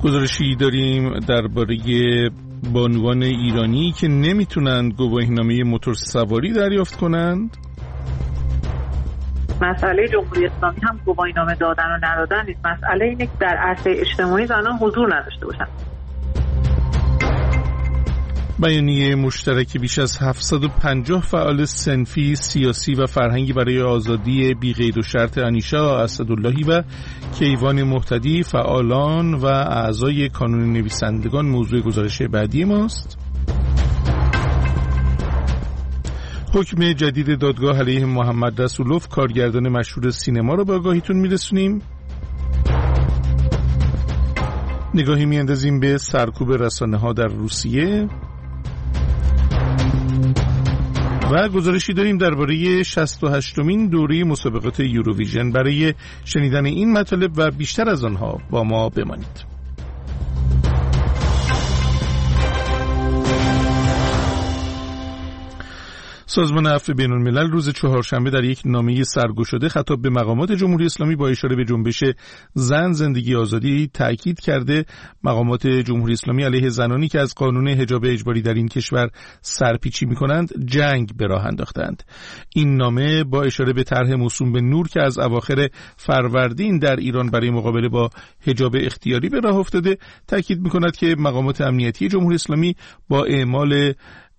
گزارشی داریم درباره بانوان ایرانی که نمیتونند گواهینامه موتور سواری دریافت کنند. مسئله جمهوری اسلامی هم گواهینامه دادن و ندادن نیست. مسئله اینه که در عرصه اجتماعی زنان حضور نداشته باشن. بیانیه مشترک بیش از 750 فعال صنفی، سیاسی و فرهنگی برای آزادی بی قید و شرط انیشا اسداللهی و کیوان مهتدی، فعالان و اعضای کانون نویسندگان موضوع گزارش بعدی ماست. حکم جدید دادگاه علیه محمد رسولوف، کارگردان مشهور سینما، رو به آگاهیتون میرسونیم. نگاهی میاندازیم به سرکوب رسانه‌ها در روسیه و گزارشی داریم درباره 68مین دوره مسابقات یوروویژن. برای شنیدن این مطالب و بیشتر از آنها با ما بمانید. سازمان عفو بین‌الملل روز چهارشنبه در یک نامه سرگشاده خطاب به مقامات جمهوری اسلامی با اشاره به جنبش زن زندگی آزادی تأکید کرده مقامات جمهوری اسلامی علیه زنانی که از قانون حجاب اجباری در این کشور سرپیچی می‌کنند جنگ به راه انداختند. این نامه با اشاره به طرح موسوم به نور که از اواخر فروردین در ایران برای مقابله با حجاب اختیاری به راه افتاده تأکید می‌کند که مقامات امنیتی جمهوری اسلامی با اعمال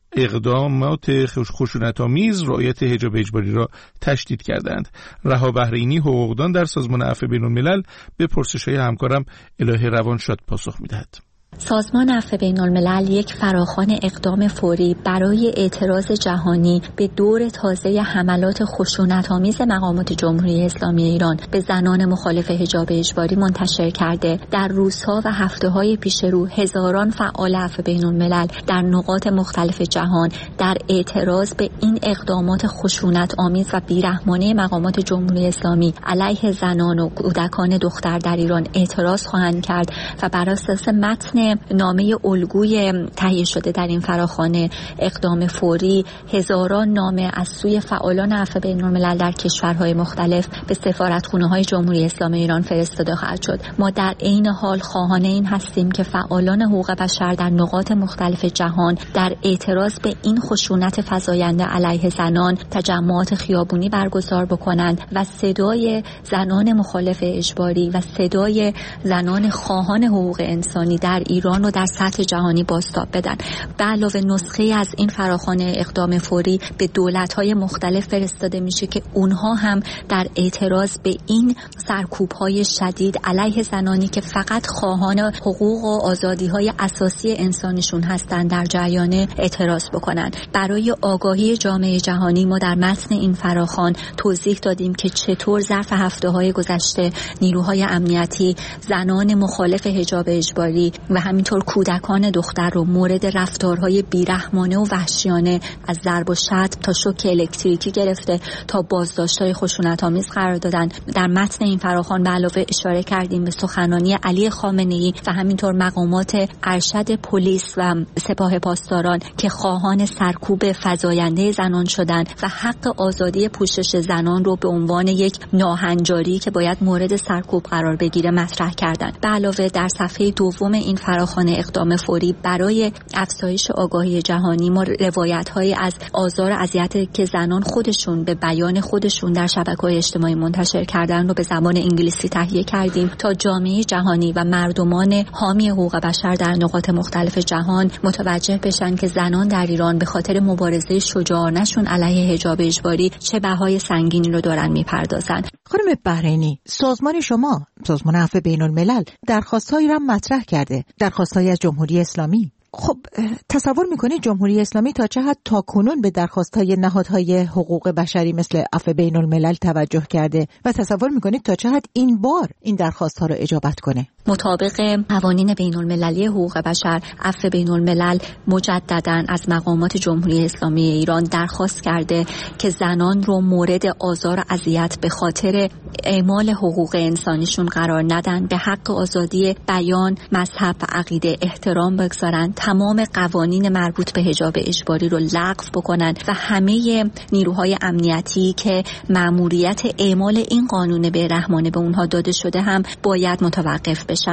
اقدامات خشونت‌آمیز رعایت حجاب اجباری را تشدید کردند. رها بحرینی، حقوقدان در سازمان عفو بین‌الملل، به پرسش‌های همکارم الهه روانشاد پاسخ می‌دهد. سازمان عفو بین‌الملل یک فراخوان اقدام فوری برای اعتراض جهانی به دور تازه حملات خشونت‌آمیز مقامات جمهوری اسلامی ایران به زنان مخالف حجاب اجباری منتشر کرده. در روزها و هفته‌های پیش رو هزاران فعال عفو بین‌الملل در نقاط مختلف جهان در اعتراض به این اقدامات خشونت‌آمیز و بیرحمانه مقامات جمهوری اسلامی علیه زنان و کودکان دختر در ایران اعتراض خواهند کرد و بر اساس متن نامه الگوی تهیه شده در این فراخوان اقدام فوری هزاران نامه از سوی فعالان عفو بین‌الملل در کشورهای مختلف به سفارتخانه‌های جمهوری اسلامی ایران فرستاده خواهد شد. ما در عین حال خواهان این هستیم که فعالان حقوق بشر در نقاط مختلف جهان در اعتراض به این خشونت فزاینده علیه زنان تجمعات خیابونی برگزار بکنند و صدای زنان مخالف اجباری و صدای زنان خواهان حقوق انسانی در ایران و در سطح جهانی بازتاب بدن. به علاوه نسخه از این فراخوان اقدام فوری به دولت‌های مختلف فرستاده میشه که اونها هم در اعتراض به این سرکوب‌های شدید علیه زنانی که فقط خواهان حقوق و آزادی‌های اساسی انسانیشون هستند در جریان اعتراض بکنن. برای آگاهی جامعه جهانی ما در متن این فراخوان توضیح دادیم که چطور ظرف هفته‌های گذشته نیروهای امنیتی زنان مخالف حجاب اجباری و همینطور کودکان دختر رو مورد رفتارهای بیرحمانه و وحشیانه از ضرب و شتم تا شوک الکتریکی گرفته تا بازداشت‌های خشونت‌آمیز قرار دادن. در متن این فراخوان به علاوه اشاره کردیم به سخنرانی علی خامنه‌ای و همینطور مقامات ارشد پلیس و سپاه پاسداران که خواهان سرکوب فزاینده زنان شدند و حق آزادی پوشش زنان رو به عنوان یک ناهنجاری که باید مورد سرکوب قرار بگیره مطرح کردند. به علاوه در صفحه دوم این فراخوان اقدام فوری برای افزایش آگاهی جهانی ما روایت‌هایی از آزار و اذیتی که زنان خودشون به بیان خودشون در شبکه‌های اجتماعی منتشر کردن رو به زبان انگلیسی تهیه کردیم تا جامعه جهانی و مردمان حامی حقوق بشر در نقاط مختلف جهان متوجه بشن که زنان در ایران به خاطر مبارزه شجاعانه‌شون علیه حجاب اجباری چه بهای سنگینی رو دارن میپردازن. خانم بحرینی، سازمان شما، سازمان عفو بین‌الملل، درخواست‌هایی را مطرح کرده، درخواست‌هایی از جمهوری اسلامی. خب تصور میکنید جمهوری اسلامی تا چه حد تاکنون به درخواست‌های نهادهای حقوق بشری مثل عفو بین‌الملل توجه کرده و تصور میکنید تا چه حد این بار این درخواست‌ها رو اجابت کنه؟ مطابق قوانین بین‌المللی حقوق بشر، عفو بین‌الملل مجدداً از مقامات جمهوری اسلامی ایران درخواست کرده که زنان رو مورد آزار و اذیت به خاطر اعمال حقوق انسانیشون قرار ندن، به حق آزادی بیان، مذهب و عقیده احترام بگذارن، تمام قوانین مربوط به حجاب اجباری رو لغو بکنن و همه نیروهای امنیتی که مأموریت اعمال این قانون بیرحمانه به اونها داده شده هم باید متوقف بشن.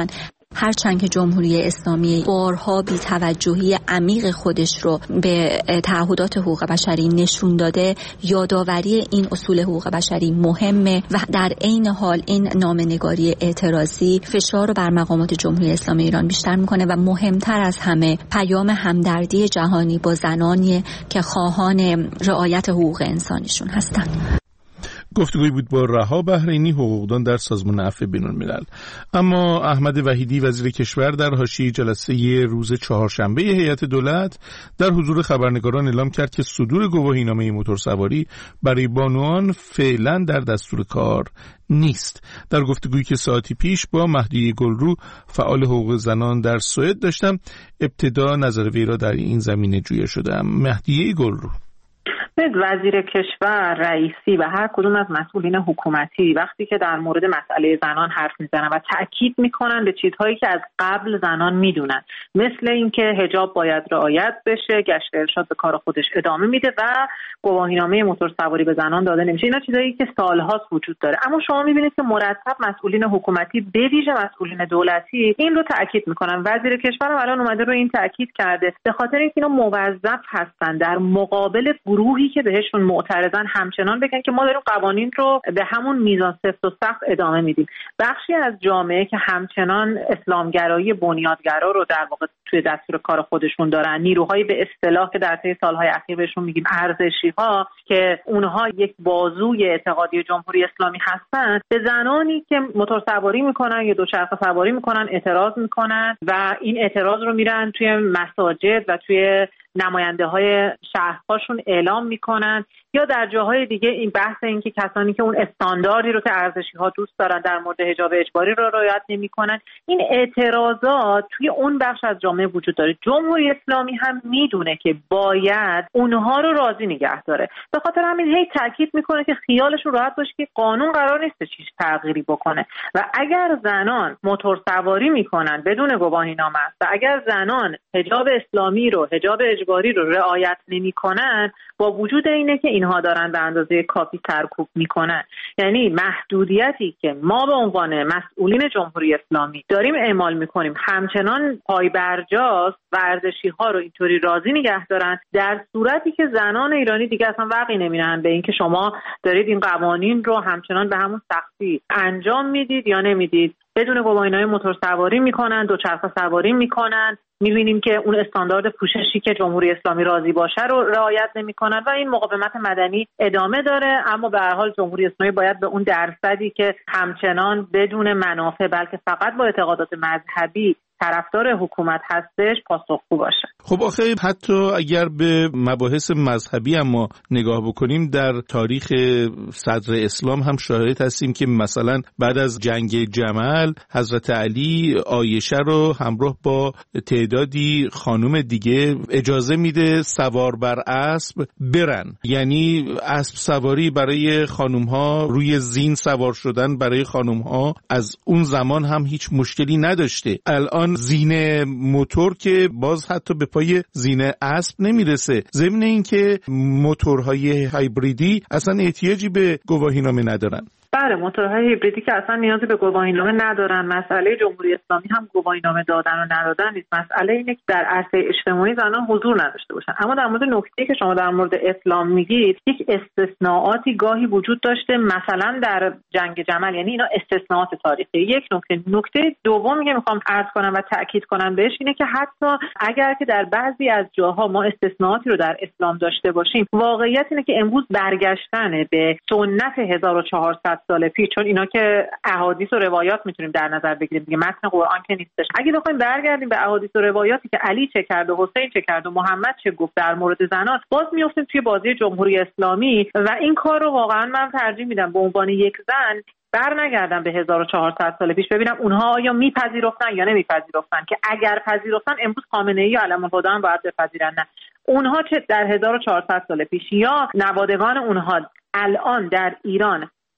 هرچند که جمهوری اسلامی بارها بی‌توجهی عمیق خودش رو به تعهدات حقوق بشری نشون داده، یادآوری این اصول حقوق بشری مهمه و در عین حال این نامه‌نگاری اعتراضی فشار رو بر مقامات جمهوری اسلامی ایران بیشتر میکنه و مهمتر از همه پیام همدردی جهانی با زنانی که خواهان رعایت حقوق انسانیشون هستند. گفتگوی بود با رها بحرینی، حقوقدان در سازمان عفو بین‌الملل. اما احمد وحیدی وزیر کشور در حاشیه جلسه روز چهارشنبه هیئت دولت در حضور خبرنگاران اعلام کرد که صدور گواهینامه موتورسواری برای بانوان فعلا در دستور کار نیست. در گفتگویی که ساعتی پیش با مهدیه گلرو فعال حقوق زنان در سوئد داشتم، ابتدا نظر وی را در این زمینه جویا شدم. مهدیه گلرو: وزیر کشور، رئیسی و هر کدوم از مسئولین حکومتی وقتی که در مورد مسئله زنان حرف میزنن و تأکید میکنن به چیزهایی که از قبل زنان میدونن، مثل اینکه حجاب باید رعایت بشه، گشت ارشاد به کار خودش ادامه میده و گواهینامه موتورسواری به زنان داده نمیشه، اینا چیزایی که سالهاست وجود داره. اما شما میبینید که مرتب مسئولین حکومتی به ویژه مسئولین دولتی این رو تأکید میکنن. وزیر کشور الان اومده رو این تأکید کرده به خاطر اینکه اینا موظف هستن در مقابل گروهی که بهشون معترضن همچنان بگن که ما داریم قوانین رو به همون میزان سفت و سخت ادامه میدیم. بخشی از جامعه که همچنان اسلامگرایی بنیادگرا رو در واقع توی دستور کار خودشون دارن، نیروهای به اصطلاح که در طی سالهای اخیر بهشون میگیم ارزشی‌ها، که اونها یک بازوی اعتقادی جمهوری اسلامی هستن، به زنانی که موتورسواری میکنن یا دوچرخه سواری میکنن اعتراض میکنن و این اعتراض رو میرن توی مساجد و توی نماینده های شهرهاشون اعلام میکنن، یا در جاهای دیگه این بحث این که کسانی که اون استانداردی رو که ارزشی ها دوست دارن در مورد حجاب اجباری رو رعایت نمیکنن، این اعتراضات توی اون بخش از جامعه وجود داره. جمهوری اسلامی هم میدونه که باید اونها رو راضی نگه داره، به خاطر همین هی تاکید میکنه که خیالشون راحت باشه که قانون قرار نیست چیز تغییری بکنه و اگر زنان موتورسواری میکنن بدون گواهینامه است و اگر زنان حجاب اسلامی رو، حجاب اجباری رو رعایت نمیکنن، با وجود اینه که اینها دارن به اندازه کافی سرکوب میکنن، یعنی محدودیتی که ما به عنوان مسئولین جمهوری اسلامی داریم اعمال میکنیم همچنان پایبرجاست و ارزشی‌ها رو اینطوری راضی نگه دارن، در صورتی که زنان ایرانی دیگه اصلا وقعی نمیدن به اینکه شما دارید این قوانین رو همچنان به همون سختی انجام میدید یا نمیدید. بدون گواهینامه موتورسواری میکنن، دوچرخه سواری میکنن، میبینیم که اون استاندارد پوششی که جمهوری اسلامی راضی باشه رو رعایت نمیکنن و این مقاومت مدنی ادامه داره. اما به هر حال جمهوری اسلامی باید به اون درصدی که همچنان بدون منافع بلکه فقط با اعتقادات مذهبی طرفدار حکومت هستش پاسخگو باشه. خب آخه حتی اگر به مباحث مذهبی اما نگاه بکنیم، در تاریخ صدر اسلام هم شاهد هستیم که مثلا بعد از جنگ جمل حضرت علی عایشه رو همراه با تعدادی خانم دیگه اجازه میده سوار بر اسب برن، یعنی اسب سواری برای خانم ها، روی زین سوار شدن برای خانم ها از اون زمان هم هیچ مشکلی نداشته. الان زین موتور که باز حتی به پای زین اسب نمیرسه، ضمن این که موتورهای هایبریدی اصلا احتیاجی به گواهینامه ندارن. بله، موتورهای هیبریدی که اصلا نیازی به گواهینامه ندارن. مسئله جمهوری اسلامی هم گواهینامه دادن و ندادن نیست، مسئله اینه که در عرصه اجتماعی زنان حضور نداشته باشن. اما در مورد نکته‌ای که شما در مورد اسلام میگید، یک استثناءاتی گاهی وجود داشته، مثلا در جنگ جمل، یعنی اینا استثناءات تاریخی. یک نکته دومی که میخوام عرض کنم و تاکید کنم بهش اینه که حتی اگر که در بعضی از جاها ما استثناءاتی رو در اسلام داشته باشیم، واقعیت اینه که امروز برگشتن به سنت 1400 سال پیش، چون اینا که احادیث و روایات میتونیم در نظر بگیریم دیگه، متن قرآن که نیستش. اگه بخوایم برگردیم به احادیث و روایاتی که علی چه کرد و حسین چه کرد و محمد چه گفت در مورد زنان، باز میافتیم توی بازی جمهوری اسلامی و این کار رو واقعا من ترجیح میدم به عنوان یک زن برنگردم به 1400 سال پیش ببینم اونها آیا میپذیرفتن یا نمیپذیرفتن، که اگر پذیرفتن امروز خامنه‌ای یا علم الهدی هم باید بپذیرن. نه، اونها چه در 1400 سال پیش یا نوادگان اونها الان در ایران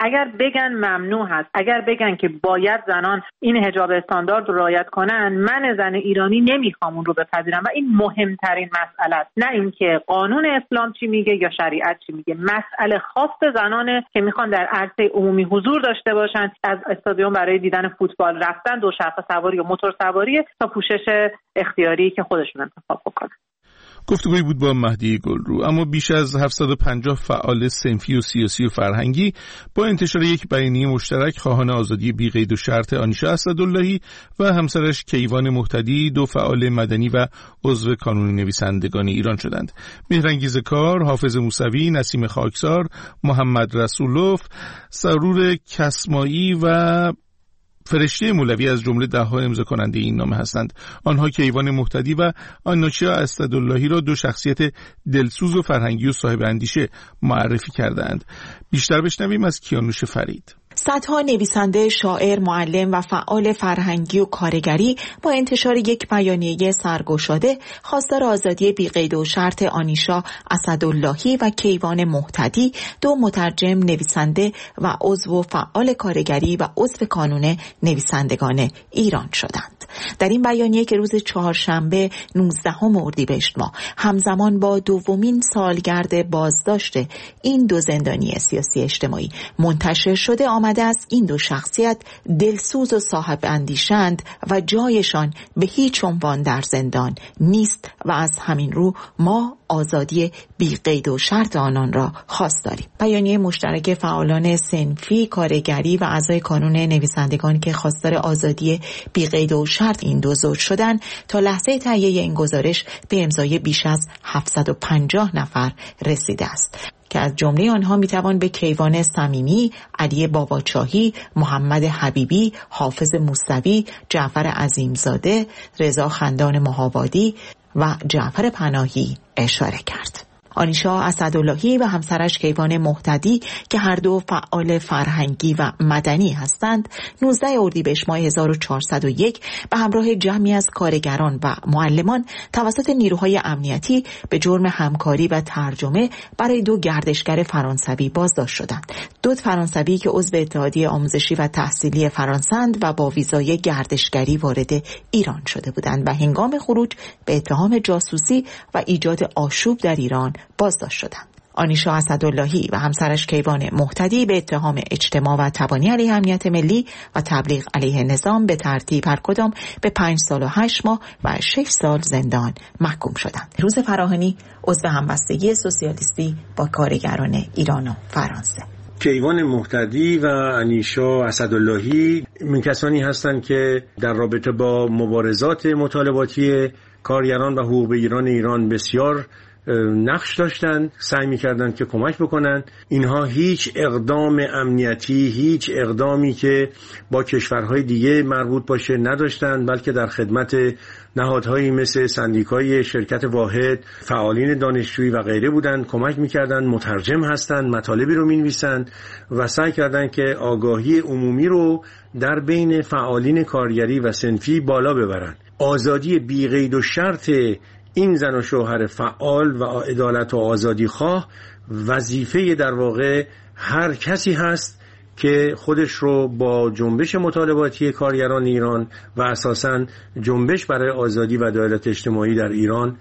اگر بگن ممنوع هست، اگر بگن که باید زنان این حجاب استاندارد رو رعایت کنن، من زن ایرانی نمیخوام اون رو بپذیرم و این مهمترین مسئله است، نه اینکه قانون اسلام چی میگه یا شریعت چی میگه. مسئله خاص زنانه که میخوان در عرصه عمومی حضور داشته باشن، از استادیوم برای دیدن فوتبال رفتن، دوچرخه سواری یا موتور سواری تا پوشش اختیاری که خودشون انتخاب بکنن. گفتگویی بود با مهدی گلرو. اما بیش از 750 فعال صنفی و سیاسی و فرهنگی با انتشار یک بیانیه مشترک خواهان آزادی بی قید و شرط آنیشا اسداللهی و همسرش کیوان مهتدی، دو فعال مدنی و عضو کانون نویسندگان ایران شدند. مهرانگیز کار، حافظ موسوی، نسیم خاکسار، محمد رسولوف، سرور کسمایی و فرشته مولوی از جمله ده‌ها امضا کننده این نامه هستند. آنها کیوان مهتدی و آنیشا اسداللهی را دو شخصیت دلسوز و فرهنگی و صاحب اندیشه معرفی کردند. بیشتر بشنویم از کیانوش فرید. صدها نویسنده، شاعر، معلم و فعال فرهنگی و کارگری با انتشار یک بیانیه سرگشاده خواستار آزادی بی قید و شرط آنیشا اسداللهی و کیوان مهتدی، دو مترجم، نویسنده و عضو فعال کارگری و عضو کانون نویسندگان ایران شدند. در این بیانیه که روز چهارشنبه 19 اردیبهشت ماه همزمان با دومین سالگرد بازداشت این دو زندانی سیاسی اجتماعی منتشر شده، آمده است این دو شخصیت دلسوز و صاحب اندیشند و جایشان به هیچ عنوان در زندان نیست و از همین رو ما آزادی بی قید و شرط آنان را خواست داریم. بیانیه مشترک فعالان صنفی، کارگری و اعضای کانون نویسندگان که خواستار آزادی بی قید و شرط این دو زوج شدند، تا لحظه تهیه این گزارش به امضای بیش از 750 نفر رسیده است که از جمله آنها میتوان به کیوان صمیمی، علی باباچاهی، محمد حبیبی، حافظ موسوی، جعفر عظیمزاده، رضا خندان مهابادی و جعفر پناهی اشاره کرد. آنیشا اسداللهی و همسرش کیوان مهتدی که هر دو فعال فرهنگی و مدنی هستند، 19 اردیبهشت ماه 1401 به همراه جمعی از کارگران و معلمان توسط نیروهای امنیتی به جرم همکاری و ترجمه برای دو گردشگر فرانسوی بازداشت شدند. دو فرانسوی که عضو اتحادیه آموزشی و تحصیلی فرانسند و با ویزای گردشگری وارد ایران شده بودند و هنگام خروج به اتهام جاسوسی و ایجاد آشوب در ایران بازداشت شدند. آنیشا اسداللهی و همسرش کیوان مهتدی به اتهام اجتماع و تبانی علیه امنیت ملی و تبلیغ علیه نظام به ترتیب هر کدام به 5 سال و 8 ماه و 6 سال زندان محکوم شدند. روز فراهانی عضو همبستگی سوسیالیستی با کارگران ایران و فرانسه. کیوان مهتدی و آنیشا اسداللهی من کسانی هستند که در رابطه با مبارزات مطالباتی کارگران و حقوق بگیران ایران بسیار نقش داشتن، سعی می‌کردن که کمک بکنن. اینها هیچ اقدام امنیتی، هیچ اقدامی که با کشورهای دیگه مربوط باشه نداشتن، بلکه در خدمت نهادهایی مثل سندیکای شرکت واحد، فعالین دانشجویی و غیره بودن، کمک می‌کردن، مترجم هستن، مطالبی رو می‌نویسن و سعی کردن که آگاهی عمومی رو در بین فعالین کارگری و صنفی بالا ببرن. آزادی بی قید و شرط این زن و شوهر فعال و عدالت و آزادی خواه وظیفه در واقع هر کسی هست که خودش رو با جنبش مطالباتی کارگران ایران و اساساً جنبش برای آزادی و عدالت اجتماعی در ایران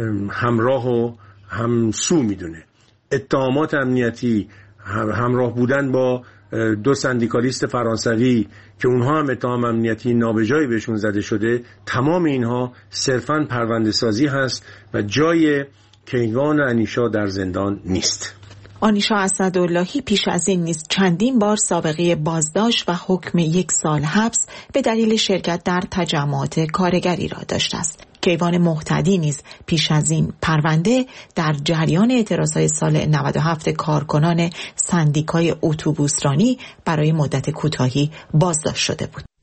همراه و همسو میدونه. اتهامات امنیتی، همراه بودن با دو سندیکالیست فرانسوی که اونها هم اتهام امنیتی نابجایی بهشون زده شده، تمام اینها صرفاً پرونده سازی هست و جای کیوان و آنیشا در زندان نیست. آنیشا اسداللهی پیش از این نیز چندین بار سابقه بازداشت و حکم 1 سال حبس به دلیل شرکت در تجمعات کارگری را داشته است. کیوان مهتدی نیز پیش از این پرونده در جریان اعتراضهای سال 97 کارکنان سندیکای اتوبوسرانی برای مدت کوتاهی بازداشت شده بود.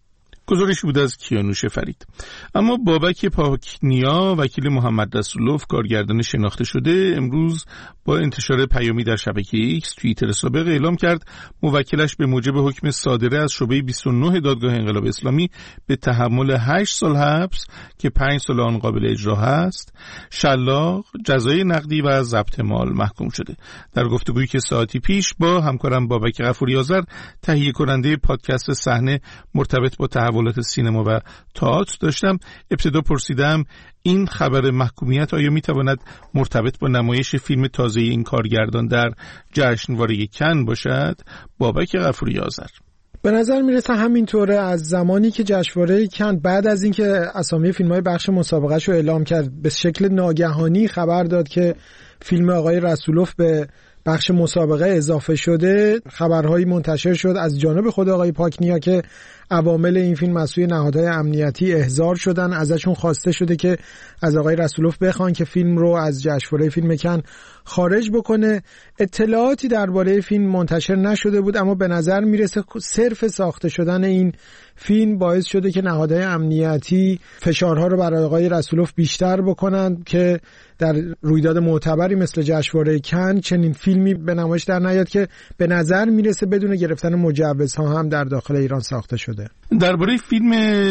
گزارش بود از کیانوش فرید. اما بابک پاکنیا، وکیل محمد رسولوف، کارگردان شناخته شده، امروز با انتشار پیامی در شبکه ایکس توییتر سابق اعلام کرد موکلش به موجب حکم صادره از شعبه 29 دادگاه انقلاب اسلامی به تحمل 8 سال حبس که 5 سال آن قابل اجرا است، شلاق، جزای نقدی و ضبط مال محکوم شده. در گفتگویی که ساعتی پیش با همکارم بابک غفوری آذر، تهیه کننده پادکست صحنه مرتبط با تحولات سینما و تئاتر داشتم، ابتدا پرسیدم این خبر محکومیت آیا میتواند مرتبط با نمایش فیلم تازه این کارگردان در جشنواره کن باشد؟ بابک غفوری آذر: به نظر میرسه همینطوره. از زمانی که جشنواره کن بعد از اینکه اسامی فیلم‌های بخش مسابقه‌شو اعلام کرد، به شکل ناگهانی خبر داد که فیلم آقای رسولوف به بخش مسابقه اضافه شده، خبرهایی منتشر شد از جانب خود آقای پاکنیا که عوامل این فیلم از سوی نهادهای امنیتی احضار شدن، ازشون خواسته شده که از آقای رسولوف بخوان که فیلم رو از جشنواره فیلم کن خارج بکنه. اطلاعاتی درباره فیلم منتشر نشده بود، اما به نظر میرسه صرف ساخته شدن این فیلم باعث شده که نهادهای امنیتی فشارها رو برای آقای رسولوف بیشتر بکنن که در رویداد معتبری مثل جشنواره کن چنین فیلمی به نمایش در نیاد که به نظر میرسه بدون گرفتن مجوزها هم در داخل ایران ساخته شده. درباره فیلم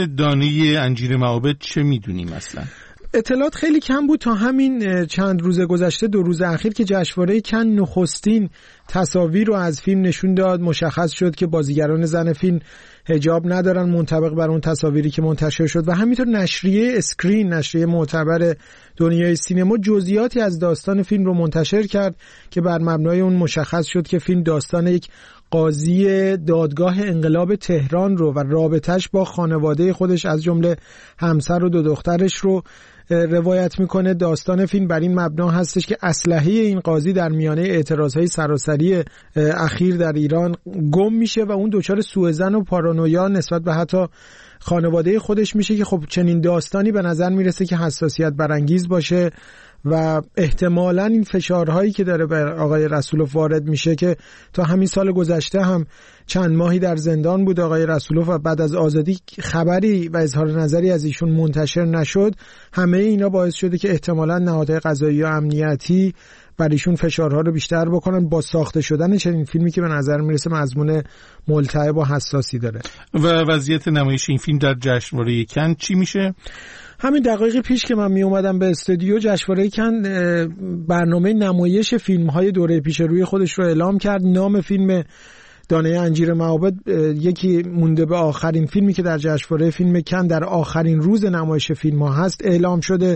دانه انجیر معابد چه میدونیم اصلا؟ اطلاعات خیلی کم بود تا همین چند روز گذشته، 2 روز اخیر که جشنواره کن نخستین تصاویر رو از فیلم نشون داد، مشخص شد که بازیگران زن فیلم حجاب ندارن منطبق بر اون تصاویری که منتشر شد، و همینطور نشریه اسکرین، نشریه معتبر دنیای سینما، جزئیاتی از داستان فیلم رو منتشر کرد که بر مبنای اون مشخص شد که فیلم داستان یک قاضی دادگاه انقلاب تهران رو و رابطش با خانواده خودش از جمله همسر و 2 دخترش رو روایت میکنه. داستان فیلم بر این مبنا هستش که اسلحه این قاضی در میانه اعتراضهای سراسری اخیر در ایران گم میشه و اون دچار سوءظن و پارانویا نسبت به حتی خانواده خودش میشه که خب چنین داستانی به نظر میرسه که حساسیت برانگیز باشه و احتمالاً این فشارهایی که داره بر آقای رسولوف وارد میشه که تا همین سال گذشته هم چند ماهی در زندان بود آقای رسولوف و بعد از آزادی خبری و اظهار نظری از ایشون منتشر نشد، همه اینا باعث شده که احتمالاً نهادهای قضایی و امنیتی بر ایشون فشارها رو بیشتر بکنن با ساخته شدن چنین فیلمی که به نظر میرسه مضمون ملتهب و حساسی داره. و وضعیت نمایش این فیلم در جشنواره کن چی میشه؟ همین دقایق پیش که من می اومدم به استودیو، جشنواره کن برنامه نمایش فیلم‌های دوره پیش روی خودش رو اعلام کرد. نام فیلم دانه انجیر معابد یکی مونده به آخرین فیلمی که در جشنواره فیلم کن در آخرین روز نمایش فیلم‌ها هست اعلام شده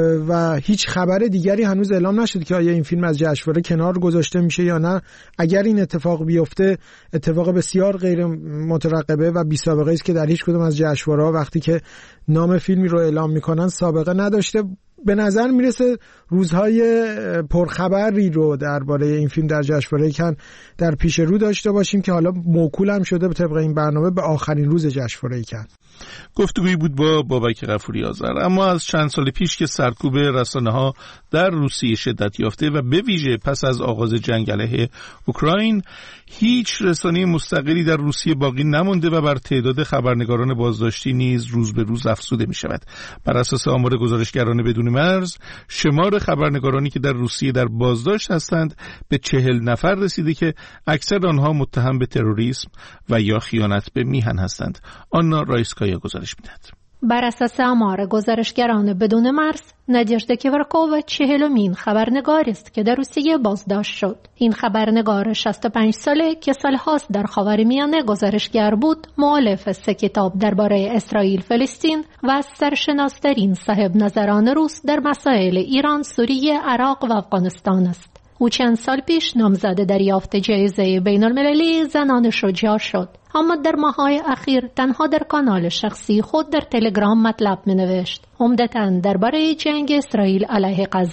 و هیچ خبر دیگری هنوز اعلام نشده که آیا این فیلم از جشنواره کنار گذاشته میشه یا نه. اگر این اتفاق بیفته، اتفاق بسیار غیر مترقبه و بی سابقه است که در هیچ کدوم از جشنواره‌ها وقتی که نام فیلمی رو اعلام میکنن سابقه نداشته. به نظر میرسه روزهای پرخبری رو درباره این فیلم در جشنواره کن در پیش رو داشته باشیم که حالا موکول هم شده به طبق این برنامه به آخرین روز جشنواره کن. گفتگویی بود با بابک غفوری آذر. اما از چند سال پیش که سرکوب رسانه‌ها در روسیه شدت یافته و به ویژه پس از آغاز جنگ علیه اوکراین، هیچ رسانه مستقلی در روسیه باقی نمانده و بر تعداد خبرنگاران بازداشتی نیز روز به روز افزوده می شود. بر اساس آمار گزارشگران بدون مرز، شمار خبرنگارانی که در روسیه در بازداشت هستند به 40 نفر رسیده که اکثر آنها متهم به تروریسم و یا خیانت به میهن هستند. آنا رایسکایا گزارش می‌دهد. بر اساس آمار گزارشگران بدون مرز، نادژدا کیورکووا 40مین خبرنگار است که در روسیه بازداشت شد. این خبرنگار 65 ساله که سالهاست در خاورمیانه گزارشگر بود، مؤلف 3 کتاب درباره اسرائیل فلسطین و سرشناس‌ترین صاحب نظران روس در مسائل ایران، سوریه، عراق و افغانستان است. او چند سال پیش نامزد دریافت جایزه بین‌المللی زنان شجاع شد، اما در ماه‌های اخیر تنها در کانال شخصی خود در تلگرام مطلب می‌نوشت، عمدتاً درباره جنگ اسرائیل علیه غزه.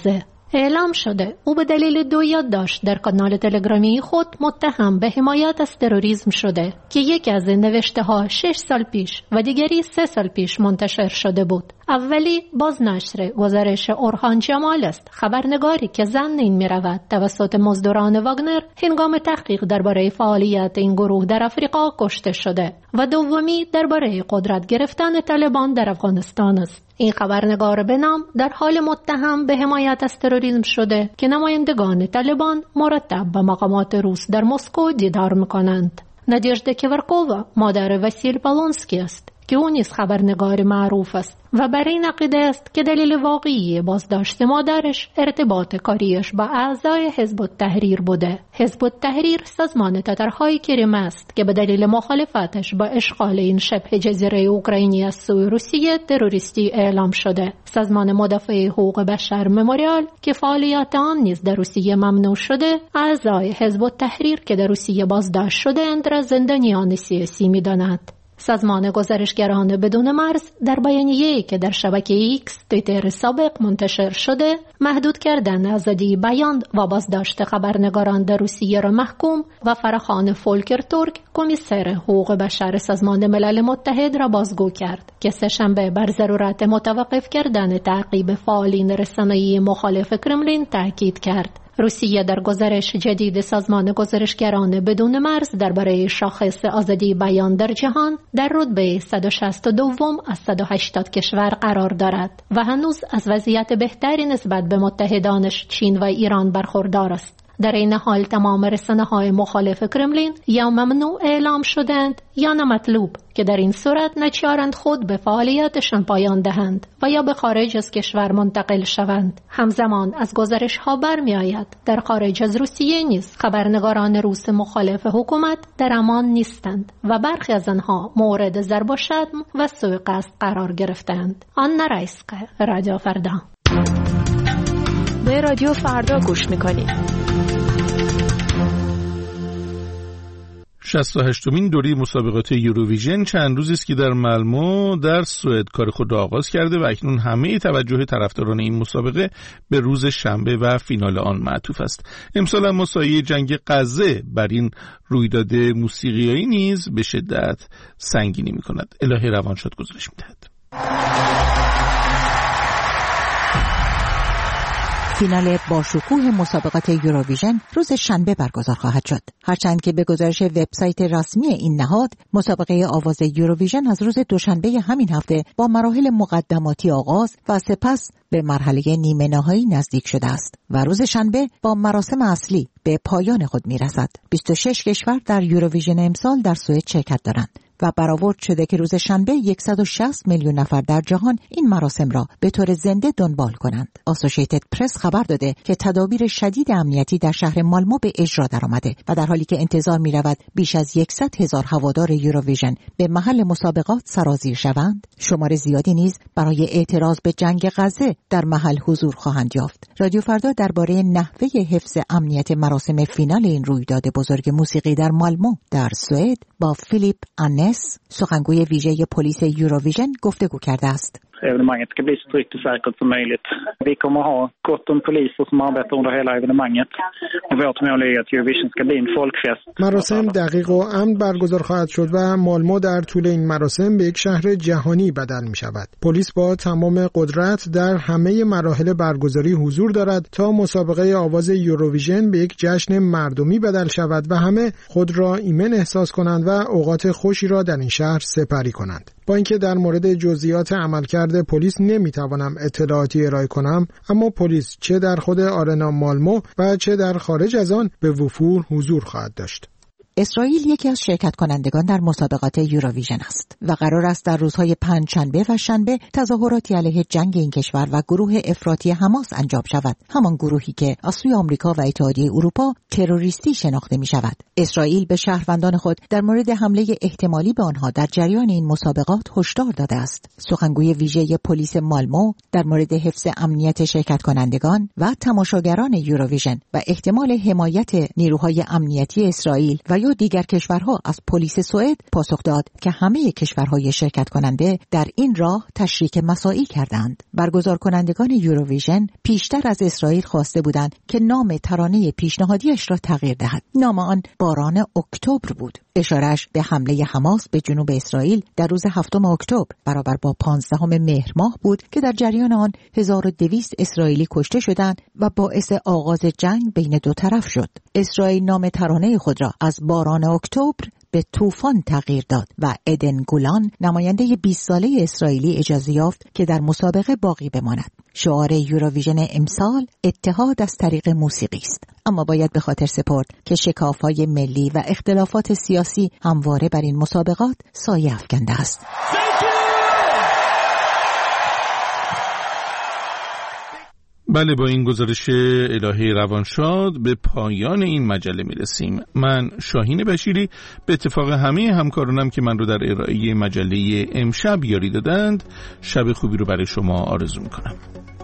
اعلام شده او به دلیل 2 یادداشت در کانال تلگرامی خود متهم به حمایت از تروریسم شده که یکی از نوشته‌ها 6 سال پیش و دیگری 3 سال پیش منتشر شده بود. اولی بازنشر گزارش اورهان جمال است، خبرنگاری که ظن می‌رود توسط مزدوران واگنر هنگام تحقیق درباره فعالیت این گروه در آفریقا کشته شده و دومی درباره قدرت گرفتن طالبان در افغانستان است. این خبرنگار به نام در حال متهم به حمایت از تروریسم شده که نمایندگان طالبان مرتب با مقامات روس در مسکو دیدار می‌کنند. نادیژدا کیورکووا مادر واسیل پالونسکی است که او نیز خبرنگار معروف است و بر این عقیده است که دلیل واقعی بازداشت مادرش ارتباط کاریش با اعضای حزب التحریر بوده. حزب التحریر سازمان تاترهای کریم است که به دلیل مخالفتش با اشغال این شبه جزیره اوکراینی از سوی روسیه تروریستی اعلام شده. سازمان مدافع حقوق بشر مموریال که فعالیت آن نیز در روسیه ممنوع شده، اعضای حزب التحریر که در روسیه بازداشت شده‌اند را زندانیان سیاسی می‌داند. سازمان گزارشگران بدون مرز در بیانیه‌ای که در شبکه ایکس توییتر سابق منتشر شده، محدود کردن آزادی بیان و بازداشت خبرنگاران در روسیه را محکوم و فراخوان فولکر تورک کمیسر حقوق بشر سازمان ملل متحد را بازگو کرد که سه‌شنبه بر ضرورت متوقف کردن تعقیب فعالین رسانه‌ای مخالف کرملین تاکید کرد. روسیه در گزارش جدید سازمان گزارشگران بدون مرز درباره شاخص آزادی بیان در جهان در رتبه 162 از 180 کشور قرار دارد و هنوز از وضعیت بهتری نسبت به متحدانش چین و ایران برخوردار است. در این حال تمام رسانه‌های مخالف کرملین یا ممنوع اعلام شدند یا نامطلوب که در این صورت نچارند خود به فعالیتشان پایان دهند و یا به خارج از کشور منتقل شوند. همزمان از گزارش‌ها برمی‌آید در خارج از روسیه نیز خبرنگاران روس مخالف حکومت در امان نیستند و برخی از آنها مورد ضرب و شتم و سوء قصد قرار گرفتند. آنا رایسکا، رادیو فردا. به رادیو فردا گوش می‌کنید. 68مین دوره مسابقات یوروویژن چند روزی است که در مالمو در سوئد کار خود را آغاز کرده و اکنون همه توجه طرفداران این مسابقه به روز شنبه و فینال آن معطوف است. امسال هم مسایه جنگ غزه بر این رویداد موسیقیایی نیز به شدت سنگینی می‌کند. الهی روانشاد گزارش می‌دهد. فینال باشکوه مسابقات یوروویژن روز شنبه برگزار خواهد شد. هرچند که به گزارش وبسایت رسمی این نهاد، مسابقه آواز یوروویژن از روز دوشنبه همین هفته با مراحل مقدماتی آغاز و سپس به مرحله نیمه نهایی نزدیک شده است و روز شنبه با مراسم اصلی به پایان خود می‌رسد. 26 کشور در یوروویژن امسال در سوئد شرکت دارند و برآورد شده که روز شنبه 160 میلیون نفر در جهان این مراسم را به طور زنده دنبال کنند. اسوسییتد پرس خبر داده که تدابیر شدید امنیتی در شهر مالمو به اجرا درآمده و در حالی که انتظار می‌رود بیش از 100,000 هوادار یوروویژن به محل مسابقات سرازیر شوند، شمار زیادی نیز برای اعتراض به جنگ غزه در محل حضور خواهند یافت. رادیو فردا درباره نحوه حفظ امنیت مراسم فینال این رویداد buzurg موسیقی در مالمو در سوئد با فیلیپ آنس، سخنگوی ویژه پلیس یوروویژن گفتگو کرده است. Evenemanget ska bli så tryggt och säkert som möjligt. Vi kommer ha gott om poliser som arbetar under hela evenemanget. Och vårt mål är att Eurovision ska bli en folkfest. مراسم دقیق و امن برگزار خواهد شد و مالمو در طول این مراسم به یک شهر جهانی بدل می شود. پلیس با تمام قدرت در همه مراحل برگزاری حضور دارد تا مسابقه آواز یوروویژن به یک جشن مردمی بدل شود و همه خود را ایمن احساس کنند و اوقات خوشی را در این شهر سپری کنند. با اینکه در مورد جزئیات عملکرد پلیس نمیتوانم اطلاعاتی ارائه کنم، اما پلیس چه در خود آرنا مالمو و چه در خارج از آن به وفور حضور خواهد داشت. اسرائیل یکی از شرکت کنندگان در مسابقات یوروویژن است و قرار است در روزهای پنجشنبه و شنبه تظاهراتی علیه جنگ این کشور و گروه افراطی حماس انجام شود، همان گروهی که از سوی آمریکا و اتحادیه اروپا تروریستی شناخته می شود. اسرائیل به شهروندان خود در مورد حمله احتمالی به آنها در جریان این مسابقات هشدار داده است. سخنگوی ویژه پلیس مالمو در مورد حفظ امنیت شرکت کنندگان و تماشاگران یوروویژن و احتمال حمایت نیروهای امنیتی اسرائیل و یا و دیگر کشورها از پلیس سوئد پاسخ داد که همه کشورهای شرکت کننده در این راه تشریک مساعی کردند. برگزار کنندگان یوروویژن پیشتر از اسرائیل خواسته بودند که نام ترانه پیشنهادیش را تغییر دهد. نام آن باران اکتبر بود. اشارهش به حمله حماس به جنوب اسرائیل در روز 7 اکتبر برابر با 15 مهر ماه بود که در جریان آن 1200 اسرائیلی کشته شدند و باعث آغاز جنگ بین دو طرف شد. اسرائیل نام ترانه خود را از باران اکتبر به طوفان تغییر داد و ادن گولان نماینده 20 ساله اسرائیلی اجازه یافت که در مسابقه باقی بماند. شعار یوروویژن امسال اتحاد از طریق موسیقی است، اما باید به خاطر سپرد که شکاف‌های ملی و اختلافات سیاسی همواره بر این مسابقات سایه افکنده است. بله، با این گزارش الهی روانشاد به پایان این مجله میرسیم. من شاهین بشیری به اتفاق همه همکارانم که من رو در ارائه مجله امشب یاری دادند، شب خوبی رو برای شما آرزو میکنم.